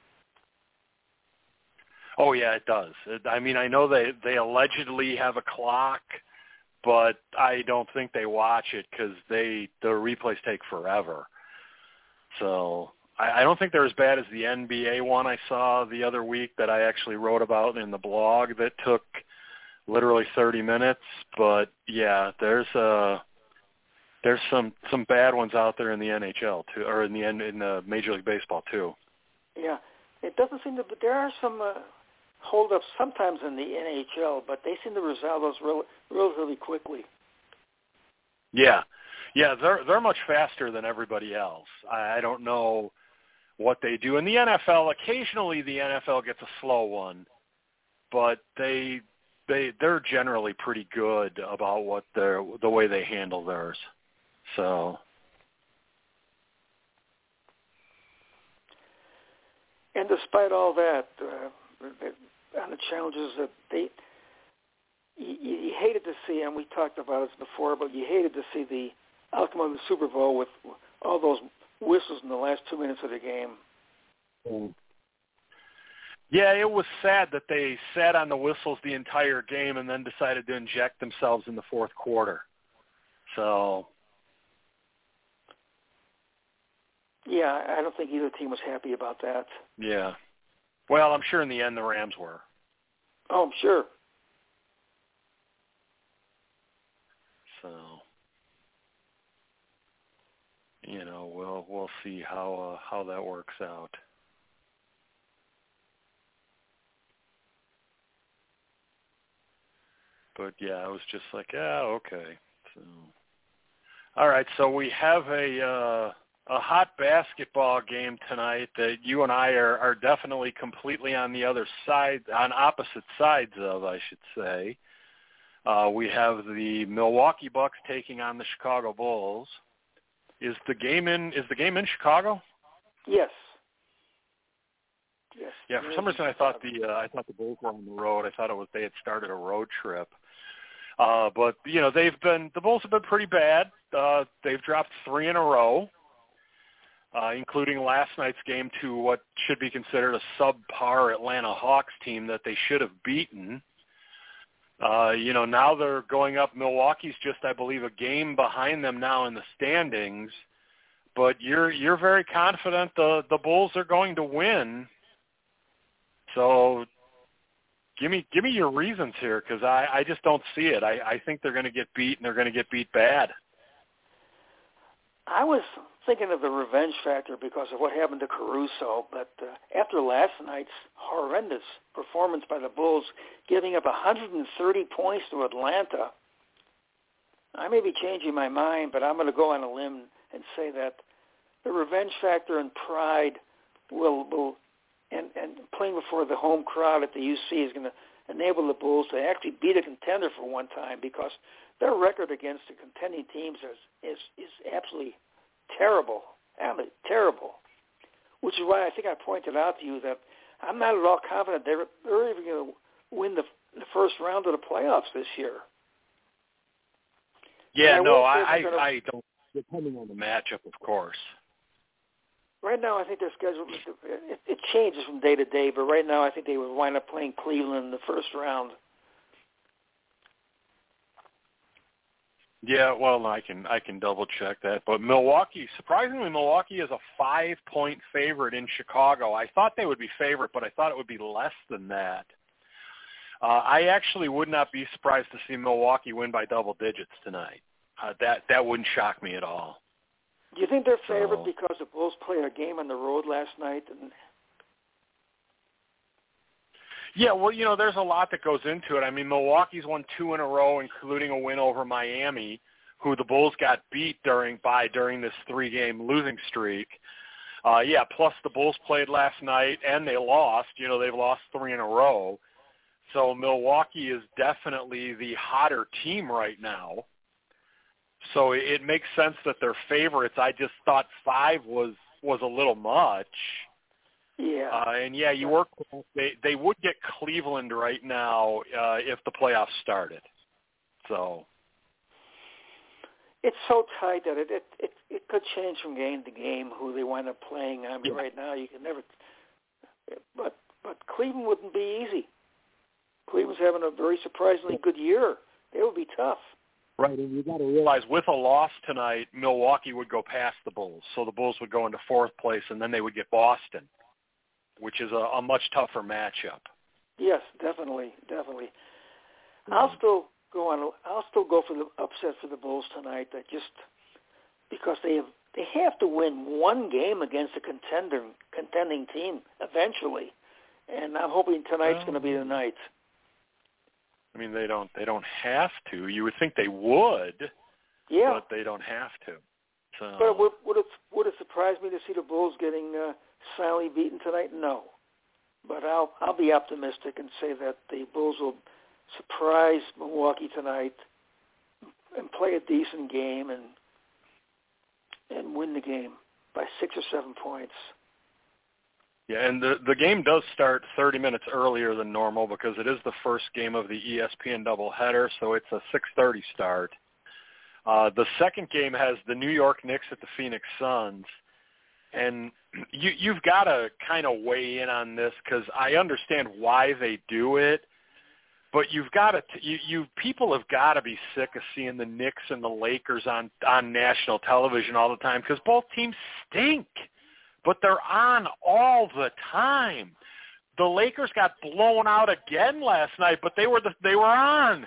Oh yeah, it does. It, I mean, I know they they allegedly have a clock, but I don't think they watch it because they the replays take forever. So I, I don't think they're as bad as the N B A one I saw the other week that I actually wrote about in the blog that took literally thirty minutes. But yeah, there's uh there's some some bad ones out there in the N H L too, or in the in the Major League Baseball too. Yeah, it doesn't seem to, but there are some uh, hold-ups sometimes in the N H L, but they seem to resolve those real, relatively quickly. Yeah, yeah, they're they're much faster than everybody else. I, I don't know what they do in the N F L. Occasionally, the N F L gets a slow one, but they they they're generally pretty good about what their the way they handle theirs. So. And despite all that, uh, on the challenges that they, you, you again, we talked about this before, but you hated to see the outcome of the Super Bowl with all those whistles in the last two minutes of the game. Mm. Yeah, it was sad that they sat on the whistles the entire game and then decided to inject themselves in the fourth quarter. So, yeah, I don't think either team was happy about that. Yeah. Well, I'm sure in the end the Rams were. Oh, I'm sure. So, you know, we'll we'll see how uh, how that works out. But yeah, I was just like, yeah, okay. So, all right. So we have a uh, a hot basketball game tonight that you and I are, are definitely completely on the other side, on opposite sides of, I should say. Uh, we have the Milwaukee Bucks taking on the Chicago Bulls. Is the game in? Is the game in Chicago? Yes. Yes. Yeah. For some reason, I thought the uh, I thought the Bulls were on the road. I thought it was they had started a road trip. Uh, but you know, they've been the Bulls have been pretty bad. Uh, they've dropped three in a row, uh, including last night's game to what should be considered a subpar Atlanta Hawks team that they should have beaten. Uh, you know, now they're going up. Milwaukee's just, I believe, a game behind them now in the standings. But you're you're very confident the the Bulls are going to win. So give me give me your reasons here, because I, I just don't see it. I, I think they're going to get beat, and they're going to get beat bad. I was thinking of the revenge factor because of what happened to Caruso, but uh, after last night's horrendous performance by the Bulls, giving up one hundred thirty points to Atlanta, I may be changing my mind, but I'm going to go on a limb and say that the revenge factor and pride will, will and, and playing before the home crowd at the U C is going to enable the Bulls to actually beat a contender for one time, because their record against the contending teams is is, is absolutely terrible, absolutely terrible, which is why I think I pointed out to you that I'm not at all confident they're, they're even going to win the, the first round of the playoffs this year. Yeah, I no, I, I, gonna, I don't, depending on the matchup, of course. Right now, I think their schedule, it, it changes from day to day, but right now I think they would wind up playing Cleveland in the first round. Yeah, well, I can I can double check that. But Milwaukee, surprisingly, Milwaukee is a five-point favorite in Chicago. I thought they would be favorite, but I thought it would be less than that. Uh, I actually would not be surprised to see Milwaukee win by double digits tonight. Uh, that that wouldn't shock me at all. Do you think they're So, favored because the Bulls played a game on the road last night? And yeah, well, you know, there's a lot that goes into it. I mean, Milwaukee's won two in a row, including a win over Miami, who the Bulls got beat during by during this three-game losing streak. Uh, yeah, plus the Bulls played last night, and they lost. You know, they've lost three in a row. So Milwaukee is definitely the hotter team right now. So it makes sense that they're favorites. I just thought five was, was a little much. Yeah. Uh, and, yeah, you work they, they would get Cleveland right now uh, if the playoffs started. So it's so tight that it, it, it, it could change from game to game who they wind up playing. I mean, yeah. right now you can never – but but Cleveland wouldn't be easy. Cleveland's having a very surprisingly good year. They would be tough. Right, and you got to realize with a loss tonight, Milwaukee would go past the Bulls. So the Bulls would go into fourth place, and then they would get Boston, which is a, a much tougher matchup. Yes, definitely, definitely. Mm-hmm. I'll still go on. I'll still go for the upset for the Bulls tonight. That just because they have they have to win one game against a contender contending team eventually, and I'm hoping tonight's well, going to be the night. I mean, they don't they don't have to. You would think they would, yeah, but they don't have to. So. But would, would it would it surprise me to see the Bulls getting uh, soundly beaten tonight? No, but I'll I'll be optimistic and say that the Bulls will surprise Milwaukee tonight and play a decent game and and win the game by six or seven points. Yeah, and the the game does start thirty minutes earlier than normal because it is the first game of the E S P N doubleheader, so it's a six thirty start. Uh, the second game has the New York Knicks at the Phoenix Suns, and you, you've got to kind of weigh in on this because I understand why they do it, but you've got to you, you people have got to be sick of seeing the Knicks and the Lakers on on national television all the time because both teams stink. But they're on all the time. The Lakers got blown out again last night, but they were the, they were on.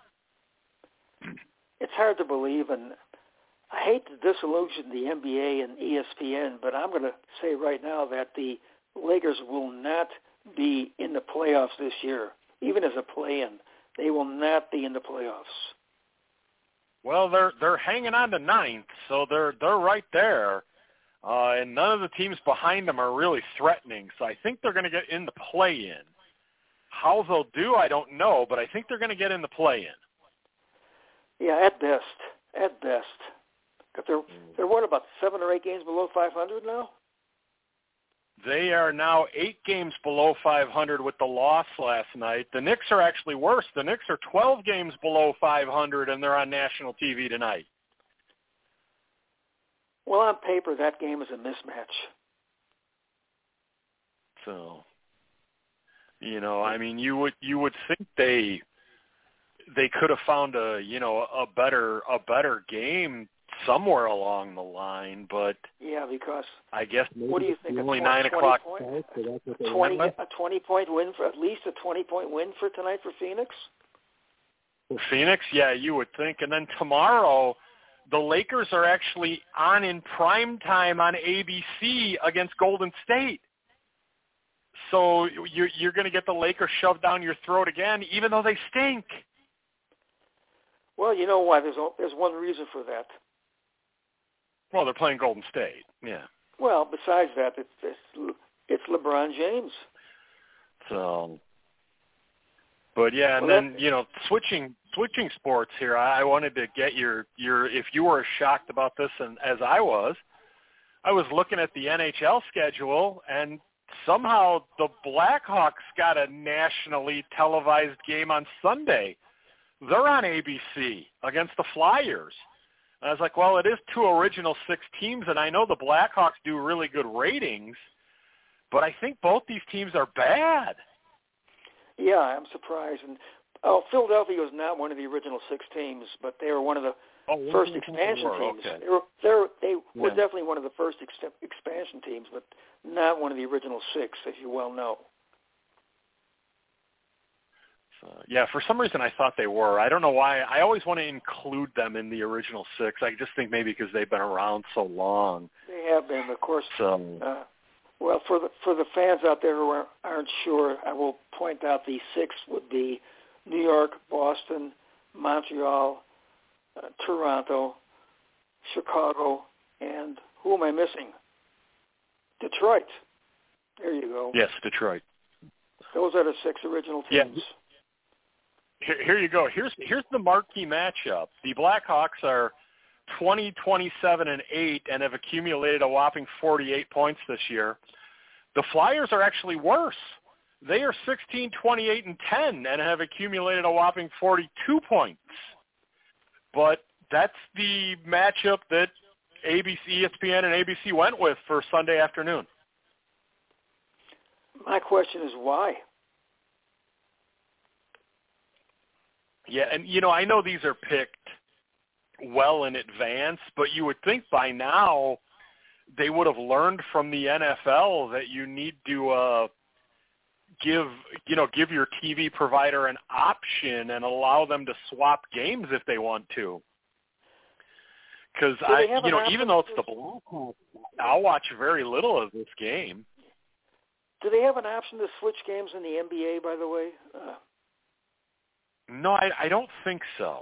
It's hard to believe, and I hate to disillusion the N B A and E S P N, but I'm going to say right now that the Lakers will not be in the playoffs this year, even as a play-in. They will not be in the playoffs. Well, they're they're hanging on to ninth, so they're they're right there. Uh, and none of the teams behind them are really threatening, so I think they're going to get in the play-in. How they'll do, I don't know, but I think they're going to get in the play-in. Yeah, at best, at best. But they're, they're what, about seven or eight games below five hundred now? They are now eight games below five hundred with the loss last night. The Knicks are actually worse. The Knicks are twelve games below five hundred, and they're on national T V tonight. Well, on paper, that game is a mismatch. So, you know, I mean, you would you would think they they could have found a you know a better a better game somewhere along the line, but yeah, because I guess what do you think? Only a tw- nine o'clock. Point, a twenty a twenty point win for at least a twenty point win for tonight for Phoenix. For Phoenix, yeah, you would think, and then tomorrow. The Lakers are actually on in prime time on A B C against Golden State. So you're, you're going to get the Lakers shoved down your throat again, even though they stink. Well, you know why? There's there's one reason for that. Well, they're playing Golden State, yeah. Well, besides that, it's it's, it's LeBron James. So, but yeah, and well, then you know, switching. Switching sports here, I wanted to get your, your if you were as shocked about this and, as I was, I was looking at the N H L schedule, and somehow the Blackhawks got a nationally televised game on Sunday. They're on A B C against the Flyers. And I was like, well, it is two original six teams, and I know the Blackhawks do really good ratings, but I think both these teams are bad. Yeah, I'm surprised. And Oh, Philadelphia was not one of the original six teams, but they were one of the oh, first expansion were, teams. Okay. They were, they were, they yeah. were definitely one of the first ex- expansion teams, but not one of the original six, as you well know. So, yeah, for some reason I thought they were. I don't know why. I always want to include them in the original six. I just think maybe because they've been around so long. They have been, of course. So, uh, well, for the for the fans out there who are, aren't sure, I will point out the six would be New York, Boston, Montreal, uh, Toronto, Chicago, and who am I missing? Detroit. There you go. Yes, Detroit. Those are the six original teams. Yeah. Here, here you go. Here's here's the marquee matchup. The Blackhawks are twenty, twenty-seven, and eight, and have accumulated a whopping forty-eight points this year. The Flyers are actually worse. They are sixteen, twenty-eight, and ten, and have accumulated a whopping forty-two points. But that's the matchup that A B C, E S P N, and A B C went with for Sunday afternoon. My question is why? Yeah, and, you know, I know these are picked well in advance, but you would think by now they would have learned from the N F L that you need to uh, give, you know, give your T V provider an option and allow them to swap games if they want to. Because I, you know, even though it's the Blackhawks, I'll watch very little of this game. Do they have an option to switch games in the N B A, by the way? Uh, no, I, I don't think so.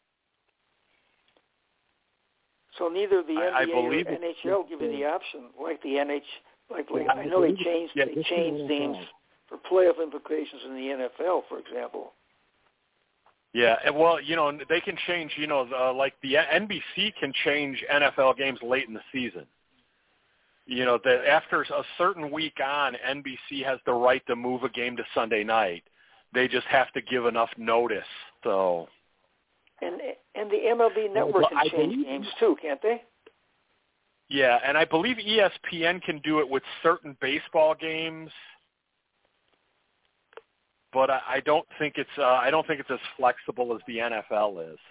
So neither the I, N B A I or N H L give you the option, like the N H. Like, like I know they changed yeah, they changed games for playoff implications in the N F L, for example. Yeah, and well, you know, they can change. You know, uh, like the N B C can change N F L games late in the season. you know, that after a certain week on, N B C has the right to move a game to Sunday night. They just have to give enough notice. So, and and the M L B network well, can change believe, games too, can't they? Yeah, and I believe E S P N can do it with certain baseball games, but I, I don't think it's uh, I don't think it's as flexible as the N F L is.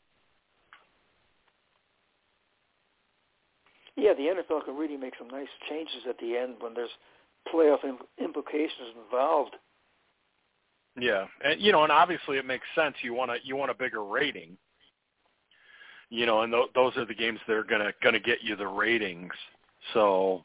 Yeah, the N F L can really make some nice changes at the end when there's playoff implications involved. Yeah, and you know, and obviously it makes sense. You want a you want a bigger rating, you know, and th- those are the games that are gonna gonna get you the ratings. So,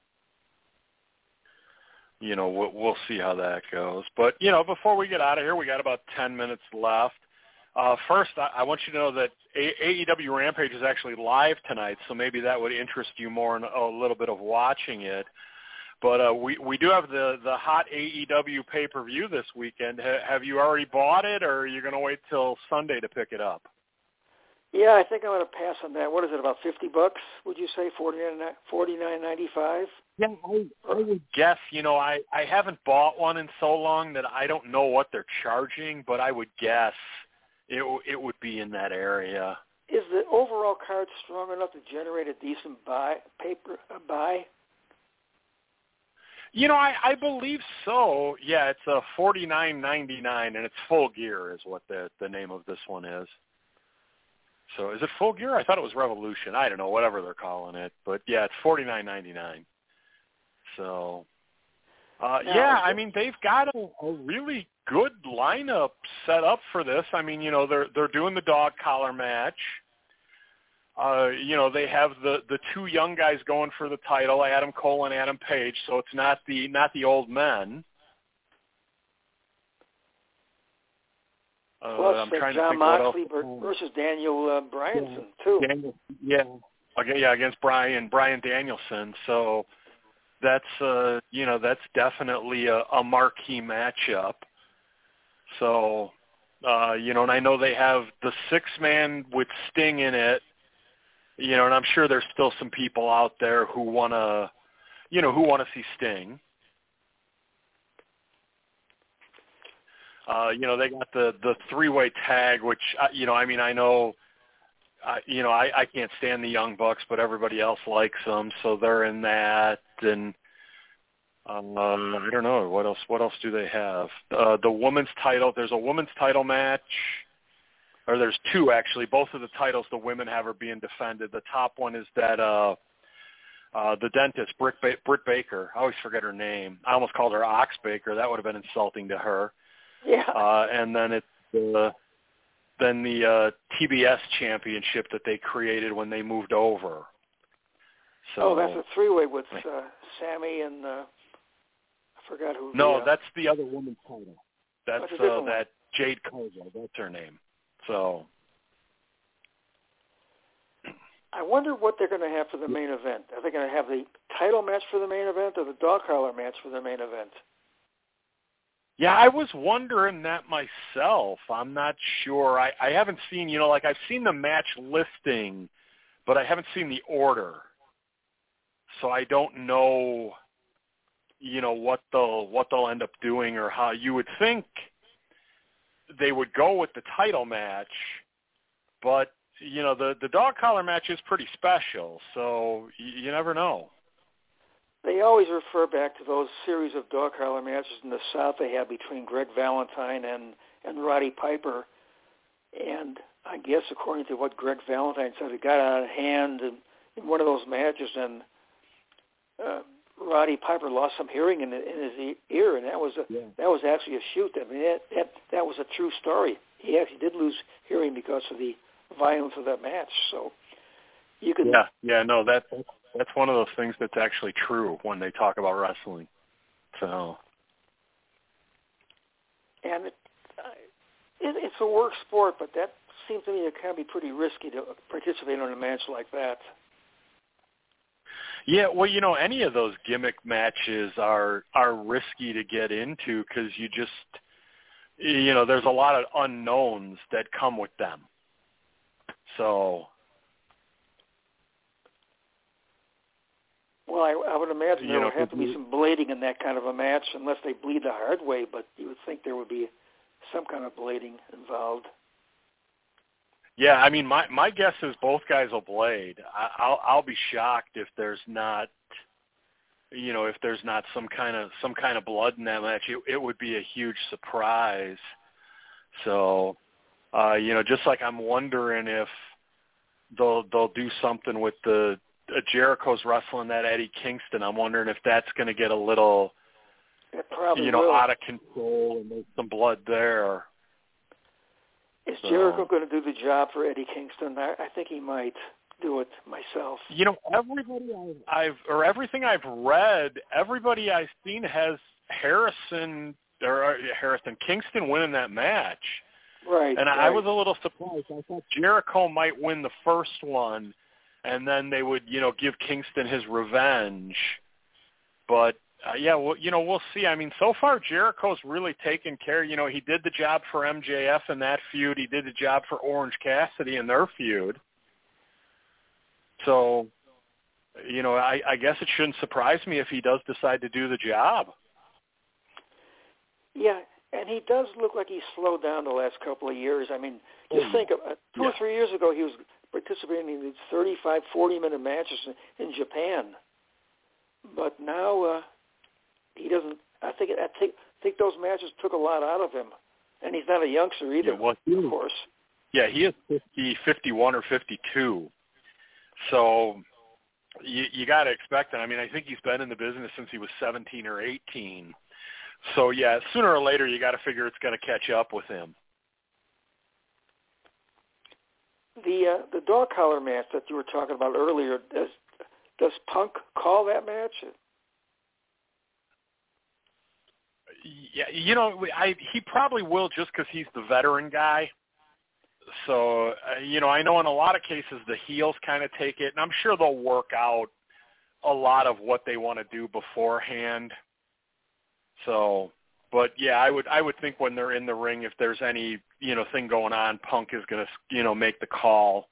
you know, we'll, we'll see how that goes. But you know, before we get out of here, we got about ten minutes left. Uh, first, I, I want you to know that a- AEW Rampage is actually live tonight, so maybe that would interest you more in a little bit of watching it. But uh, we we do have the, the hot A E W pay-per-view this weekend. Ha- have you already bought it, or are you going to wait till Sunday to pick it up? Yeah, I think I'm going to pass on that. What is it, about fifty bucks, would you say, forty-nine ninety-five? Yeah, I, I would guess. You know, I, I haven't bought one in so long that I don't know what they're charging, but I would guess it it would be in that area. Is the overall card strong enough to generate a decent buy paper uh, buy? You know, I, I believe so. Yeah, it's a forty-nine ninety-nine, and it's Full Gear is what the the name of this one is. So is it Full Gear? I thought it was Revolution. I don't know, whatever they're calling it. But yeah, it's forty-nine ninety-nine. So, uh, now, yeah, I mean, they've got a, a really good lineup set up for this. I mean, you know, they're they're doing the dog collar match. Uh, you know, they have the, the two young guys going for the title, Adam Cole and Adam Page, so it's not the not the old men. Uh, Plus, I'm uh, trying John to think Moxley what else. versus Daniel uh, Bryanson, too. Daniel, yeah, okay, yeah, against Brian Brian Danielson. So that's uh, you know that's definitely a, a marquee matchup. So uh, you know, and I know they have the six man with Sting in it. You know, and I'm sure there's still some people out there who want to, you know, who want to see Sting. Uh, you know, they got the, the three-way tag, which, uh, you know, I mean, I know, uh, you know, I, I can't stand the Young Bucks, but everybody else likes them, so they're in that. And um, I don't know, what else What else do they have? Uh, the women's title, there's a women's title match. Or there's two, actually. Both of the titles the women have are being defended. The top one is that uh, uh, the dentist, Britt, ba- Britt Baker. I always forget her name. I almost called her Ox Baker. That would have been insulting to her. Yeah. Uh, and then it's uh, then the uh, T B S championship that they created when they moved over. So, oh, that's a three-way with uh, Sammy and uh, I forgot who. No, the, uh, that's the other woman's title. That's oh, uh, that Jade Cargill. That's her name. So I wonder what they're going to have for the main event. Are they going to have the title match for the main event or the dog collar match for the main event? Yeah, I was wondering that myself. I'm not sure. I, I haven't seen, you know, like I've seen the match listing, but I haven't seen the order. So I don't know, you know, what they'll what they'll end up doing or how. You would think they would go with the title match, but you know the the dog collar match is pretty special, so you, you never know. They always refer back to those series of dog collar matches in the South they had between Greg Valentine and and Roddy Piper, and I guess according to what Greg Valentine said, it got out of hand in, in one of those matches, and uh, Roddy Piper lost some hearing in, the, in his ear, and that was a, yeah. that was actually a shoot. I mean, that, that that was a true story. He actually did lose hearing because of the violence of that match. So you can yeah yeah no that that's one of those things that's actually true when they talk about wrestling. So and it, it, it's a work sport, but that seems to me it can be pretty risky to participate in a match like that. Yeah, well, you know, any of those gimmick matches are are risky to get into because you just, you know, there's a lot of unknowns that come with them. So, Well, I, I would imagine You there know, would have to be some blading in that kind of a match, unless they bleed the hard way. But you would think there would be some kind of blading involved. Yeah, I mean, my my guess is both guys will blade. I, I'll I'll be shocked if there's not, you know, if there's not some kind of some kind of blood in that match. It, it would be a huge surprise. So, uh, you know, just like I'm wondering if they'll they'll do something with the uh, Jericho's wrestling that Eddie Kingston. I'm wondering if that's going to get a little, It probably you know, will. out of control and there's some blood there. Is So, Jericho going to do the job for Eddie Kingston? I, I think he might do it myself. You know, everybody I've, I've or everything I've read, everybody I've seen has Harrison or uh, Harrison Kingston winning that match. Right. And right. I was a little surprised. I thought Jericho might win the first one, and then they would, you know, give Kingston his revenge. But Uh, yeah, well, you know, we'll see. I mean, so far Jericho's really taken care. You know, he did the job for M J F in that feud. He did the job for Orange Cassidy in their feud. So, you know, I, I guess it shouldn't surprise me if he does decide to do the job. Yeah, and he does look like he's slowed down the last couple of years. I mean, just Mm. think, of, uh, two Yeah. or three years ago he was participating in these thirty-five, forty-minute matches in, in Japan. But now uh, he doesn't. I think I think think those matches took a lot out of him, and he's not a youngster either. Yeah, well, of course. Yeah, he is fifty, fifty-one or fifty-two. So you, you got to expect that. I mean, I think he's been in the business since he was seventeen or eighteen. So yeah, sooner or later you got to figure it's going to catch up with him. The uh, the dog collar match that you were talking about earlier, does does Punk call that match? Yeah, you know, I he probably will just because he's the veteran guy. So, uh, you know, I know in a lot of cases the heels kind of take it, and I'm sure they'll work out a lot of what they want to do beforehand. So, but yeah, I would I would think when they're in the ring, if there's any, you know, thing going on, Punk is going to, you know, make the call.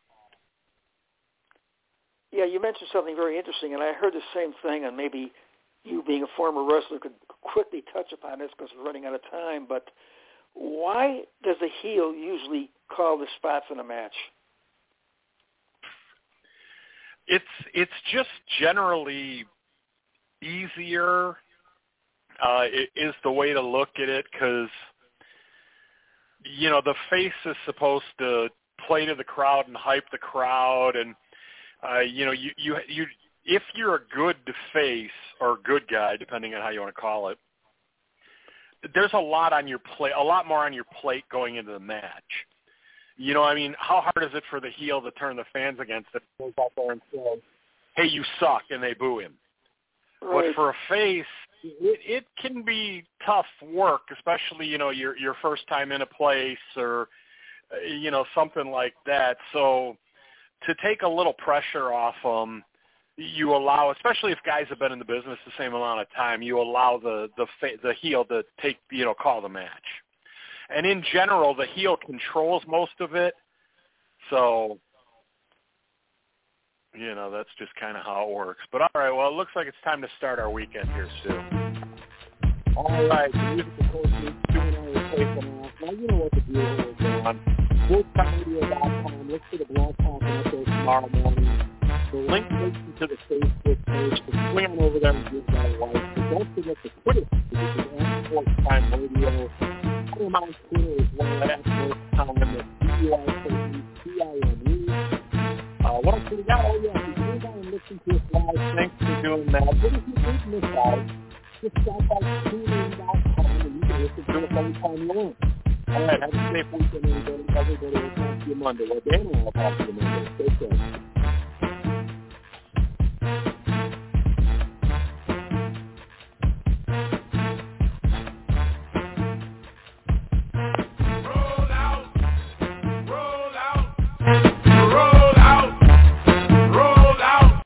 Yeah, you mentioned something very interesting, and I heard the same thing, and maybe you being a former wrestler could quickly touch upon this because we're running out of time, but why does a heel usually call the spots in a match? It's it's just generally easier, uh, it is the way to look at it, because, you know, the face is supposed to play to the crowd and hype the crowd, and, uh, you know, you, you, you, if you're a good face or good guy, depending on how you want to call it, there's a lot on your plate, a lot more on your plate going into the match. You know, I mean, how hard is it for the heel to turn the fans against it? Goes out there and says, "Hey, you suck," and they boo him. Right. But for a face, it, it can be tough work, especially, you know, your your first time in a place or, uh, you know, something like that. So to take a little pressure off them, you allow, especially if guys have been in the business the same amount of time, you allow the the the heel to take, you know, call the match. And in general, the heel controls most of it. So, you know, that's just kind of how it works. But all right, well, it looks like it's time to start our weekend here, Stu. All right, the musical coach is doing our replacement off. Now you know what the deal is on. Sports Talk Radio dot com. Look for the Blog Talk episode tomorrow morning. The link takes you to the Facebook page. So swing on over there and give that a like. So don't forget the Twitter page, which is at Sports Time Radio. I'm on Twitter as well at Sports Time. That's B U R K E T I M E. Uh, what else do we got? Oh, yeah, if you go and listen to us live, thanks for doing that. But if you did miss out, just stop by tune in dot com and you can listen to us anytime you want. All right, have a safe weekend, everybody. Everybody will talk to you Monday. Well, Dan will talk to you Monday. Stay safe.